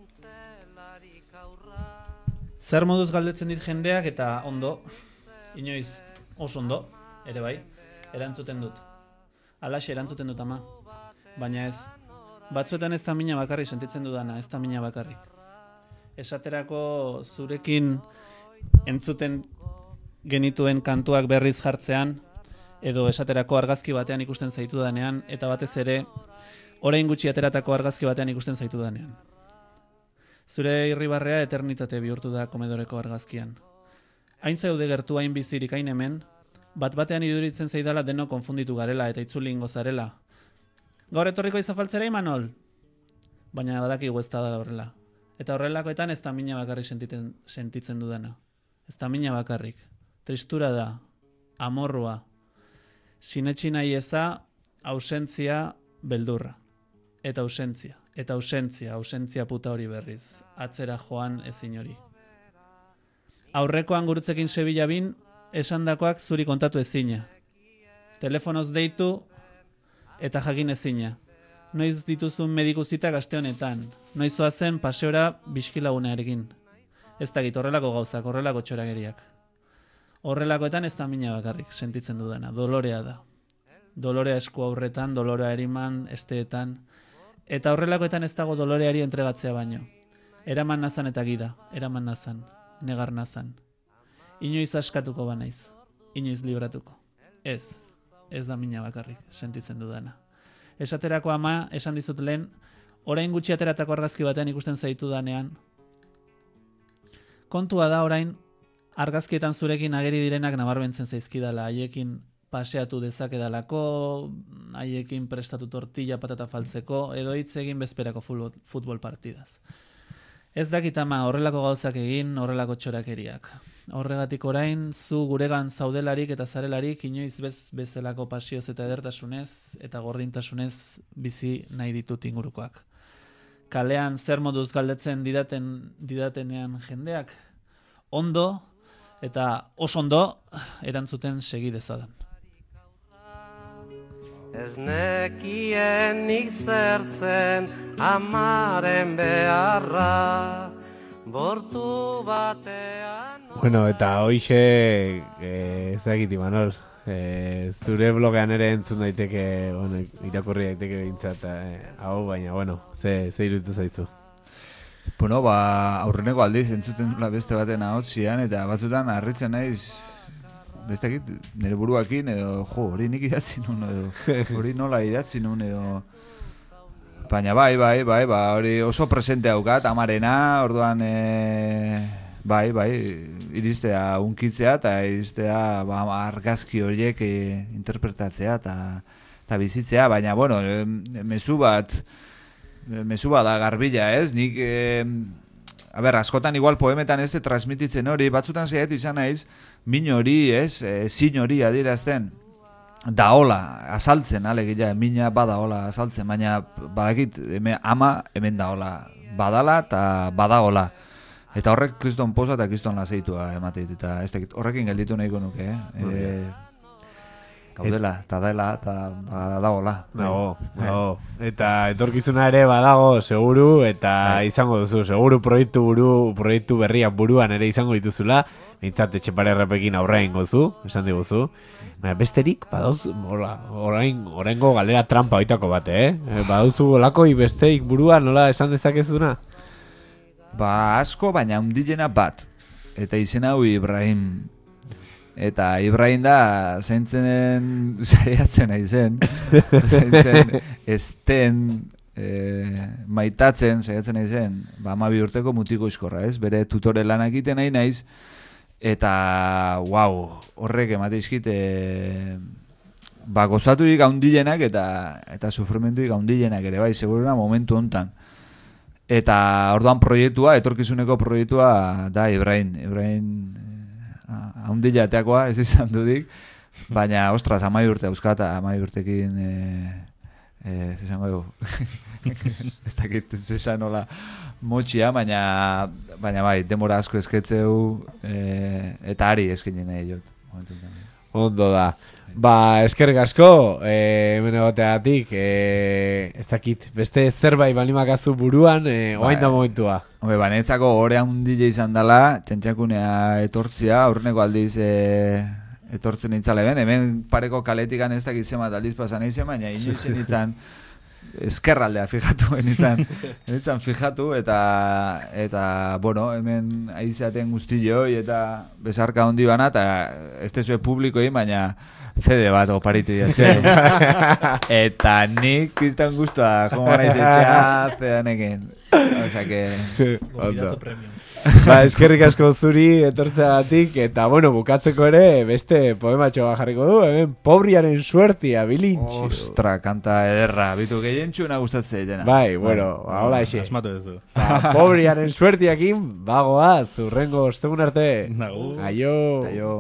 Zer moduz galdetzen dit jendeak eta ondo, inoiz oso ondo, ere bai, erantzuten dut. Alaxe erantzuten dut ama, baina ez. Batzuetan ez da mina bakarrik sentitzen dudana, ez da mina bakarrik. Esaterako zurekin entzuten genituen kantuak berriz jartzean, edo esaterako argazki batean ikusten zaitu danean, eta batez ere, orain gutxi ateratako argazki batean ikusten zaitu danean. Zure irribarrea eternitate bihurtu da komedoreko argazkian. Hain zaude gertu hain bizirik hain hemen, bat batean iduritzen zaidala deno konfunditu garela eta itzuli ingo zarela. Gaur etorriko izafaltzera Imanol? Baina badakigu ez da horrela. Eta horrelakoetan ez da mina bakarrik sentitzen, sentitzen dudana. Ez da mina bakarrik. Tristura da, amorrua, sinetxi nahi eza, ausentzia, beldurra. Eta ausentzia, eta ausentzia, ausentzia puta hori berriz. Atzera joan ezin hori. Aurrekoan gurutzekin Sevilla bin, esandakoak zuri kontatu ezina. Telefonoz deitu, eta jakin ezina. Noiz dituzun medikuzita gazte honetan. Noiz zoazen paseora biskilagunarekin. Ez dakit horrelako gauzak, horrelako txorageriak. Horrelakoetan ez da mina bakarrik sentitzen dudana, dolorea da. Dolorea esku aurretan, dolorea eriman, esteetan. Eta horrelakoetan ez dago doloreari entregatzea baino. Eraman nazan eta gida, eraman nazan, negar nazan. Inoiz askatuko banaiz, inoiz libratuko. Ez, ez da mina bakarrik sentitzen dudana. Esaterako ama, esan dizut lehen, orain gutxi ateratako argazki batean ikusten zaitu danean. Kontua da orain, argazkietan zurekin ageri direnak nabarmentzen zaizkidala, haiekin paseatu dezakedalako, haiekin prestatu tortilla patata faltzeko, edo hitz egin bezperako futbol, futbol partidaz. Ez dakit ama horrelako gauzak egin, horrelako txorakeriak. Horregatik orain, zu guregan zaudelarik eta zarelarik, inoiz bez bezalako pasioz eta edertasunez, eta gordintasunez bizi nahi ditut ingurukoak. Kalean zer moduz galdetzen didaten, didatenean jendeak, ondo, eta oso ondo erantzuten segi dezadan. Ez nekien nik zertzen amaren beharra, bortu batean... Bueno, eta hoixe, eh, ez dakit Imanol, eh, zure blogean ere entzun daiteke, bueno, irakurri daiteke bintzat, eh, hau, baina, bueno, ze, ze iruditu zaizu. Bueno, ba, aurreneko aldiz entzuten dula beste baten ahotzian, eta batzutan harritzen naiz, bestekit, nire buruakin, edo, jo, hori nik idatzi nun, edo, hori nola idatzi nun, edo... Baina bai, bai, bai, ba, hori oso presente haukat, amarena, orduan, e, bai, bai, iristea unkitzea, eta iristea ba, argazki horiek e, interpretatzea, eta bizitzea, baina, bueno, e, mezu bat, mezu bada garbila, ez? Nik, eh, a ber, askotan igual poemetan ez de transmititzen hori, batzutan zaitu izan naiz, min hori, ez? E, zin hori adierazten, da hola, azaltzen, alegia, mina bada hola azaltzen, baina badakit, hemen, ama hemen da hola, badala eta bada hola. Eta horrek kriston poza eta kriston laseitua ematit, eta ez dakit, horrekin gelditu nahiko nuke, eh? E, gaudela, eta dela, eta badagola. Dago, dago. Eta etorkizuna ere badago, seguru, eta izango duzu, seguru proiektu buru, proiektu berriak buruan ere izango dituzula, mintzat etxepare errepekin aurrein gozu, esan diguzu. Baina besterik, badauz, orain, oraingo galera trampa oitako bate, eh? Badauzu olakoi besteik buruan, nola esan dezakezuna? Ba, asko, baina hundilena bat. Eta izena hau Ibrahim. Eta Ibrahim da, zaintzen, zaiatzen aizen, zaintzen, esten, e, maitatzen, zaiatzen aizen, ba, amabi urteko mutiko iskorra, ez? Bere tutore lanak iten nahi naiz, eta, wow, horrek emateizkit, e, ba, gozatuik haundilenak eta, eta sufrimentuik haundilenak ere, bai, seguruna momentu hontan. Eta orduan proiektua, etorkizuneko proiektua da Ibrahim. Ibrahim haundila ateakoa, ez izan dudik. Baina, ostras, amai urte euskata, amai urtekin, e, e, zizango dugu. Ez dakit, zizan nola motxia, baina, baina bai, demora asko esketzeu, e, eta ari eskinen nahi jot. Ondo da. Ba, eskerrik asko, eh, hemen egoteagatik, eh, ez dakit, beste zerbait balimakazu buruan, eh, oain da momentua. Hombre, banetzako hori handile izan dela, txantxakunea etortzia, aurreneko aldiz e, etortzen nintzale ben, hemen pareko kaletikan ez dakit zemat aldiz pasan eizen, baina inoizen nintzen eskerraldea fijatu, nintzen, nintzen fijatu, eta, eta, bueno, hemen aizaten guztioi, eta bezarka hondi bana, eta ez tezue publikoi, baina C D bat oparitu diazue. Eta nik iztan guztua, como naiz etxea, C D nekin. O sea que... Gonbidatu premium. Ba, eskerrik asko zuri etortzeagatik, eta, bueno, bukatzeko ere, beste poematxo jarriko du, hemen, pobriaren suertia, bilintxi. Ostra, kanta ederra, bitu gehien txuna gustatzea dena. Bai, bueno, hola ese. Asmatu ez du. Ba, pobriaren suertiakin, bagoa, zurrengo ostegun arte. Nagu. Aio. Aio.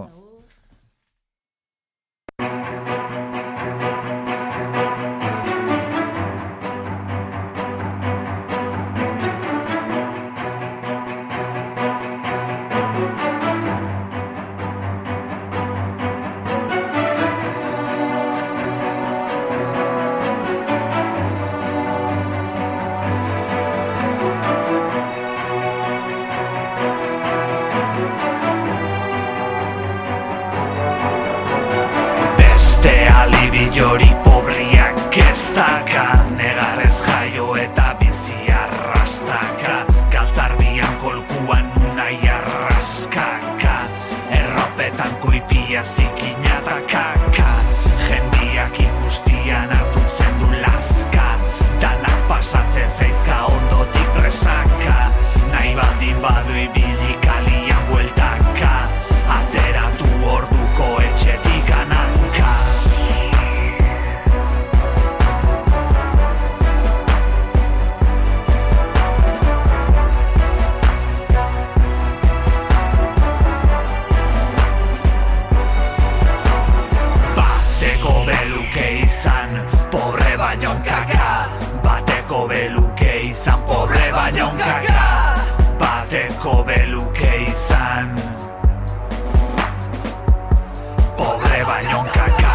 Jori pobriak ez daka, negarrez jaio eta bizi arrastaka, galtzarbian kolkuan unai arraskaka, erropetan koipia zikina da kaka, jendiak ikustian hartutzen du laska, danak pasatzen zeizka ondotik presaka, nahi baldin badu ibili kalian bueltaka, ateratu orduko etxetik ananka. Pobre baino kaka, bateko beluke izan. Pobre baino kaka, bateko beluke izan. Pobre baino kaka.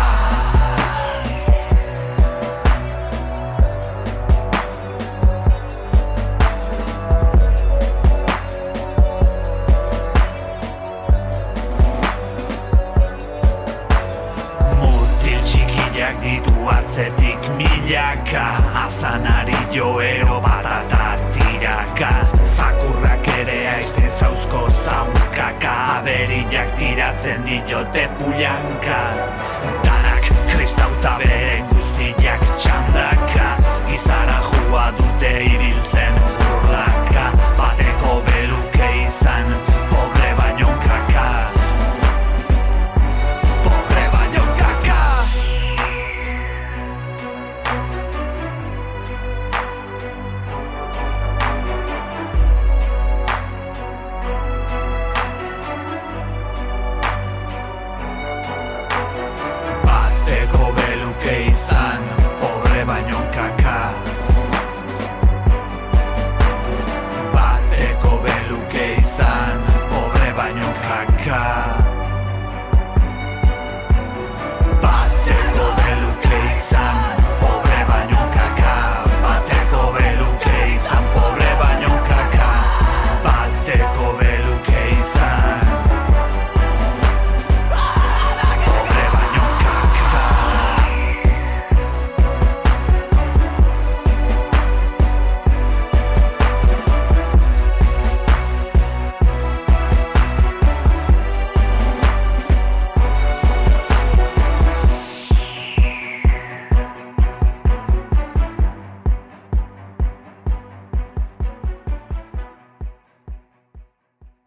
Ditu atzetik milaka, azanari joero batata tiraka, zakurrak ere aizten zauzko zaunkaka, aberiak tiratzen diote pulanka, danak kristauta beren guztiak txandaka, gizara jua dute ibiltzen